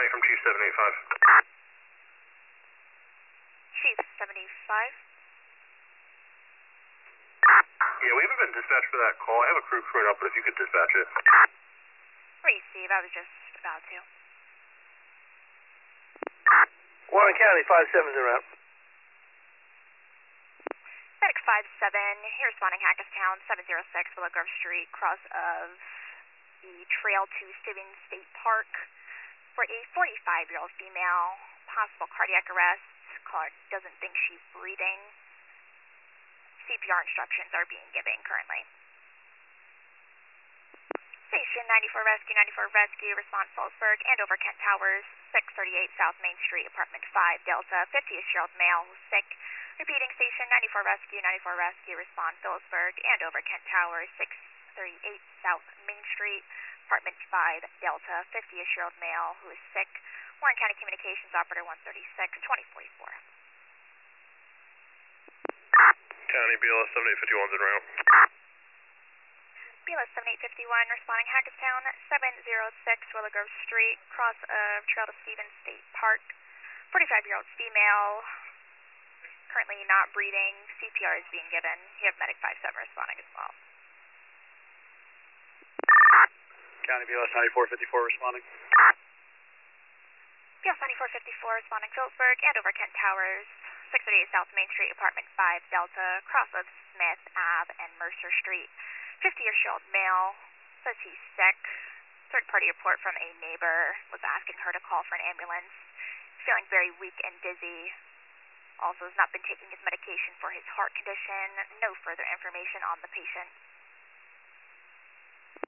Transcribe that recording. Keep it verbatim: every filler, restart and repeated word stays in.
County from Chief seven eight five. Chief seventy-five. Yeah, we haven't been dispatched for that call. I have a crew crewing up, but if you could dispatch it. Receive, I was just about to. Warren County, five seven's en route. Medic five seven, here responding Hackettstown, seven oh six Willow Grove Street, cross of the trail to Stevens State Park for a forty-five-year-old female, possible cardiac arrest. Caller doesn't think she's breathing. C P R instructions are being given currently. Station ninety-four Rescue, ninety-four Rescue, respond Phillipsburg and over Kent Towers, six thirty-eight South Main Street, apartment five, Delta, fifty-ish-year-old male who's sick. Repeating, station ninety-four Rescue, ninety-four Rescue, respond Phillipsburg and over Kent Towers, six thirty-eight South Main Street, apartment five, Delta, fifty-ish-year-old male who is sick. Warren County Communications Operator one thirty-six, twenty forty-four. County B L S seven eight five one's en route. B L S seven eight five one responding Hackettstown, seven oh six Willow Grove Street, cross of trail to Stevens State Park. forty-five-year-old female, currently not breathing. C P R is being given. You have Medic five seven responding as well. County B L S ninety-four fifty-four responding. B L S ninety-four fifty-four responding Phillipsburg and over Kent Towers, six thirty-eight South Main Street, apartment five, Delta, cross of Smith Ave and Mercer Street. fifty-ish-year-old male says he's sick. Third-party report from a neighbor was asking her to call for an ambulance. Feeling very weak and dizzy. Also has not been taking his medication for his heart condition. No further information on the patient.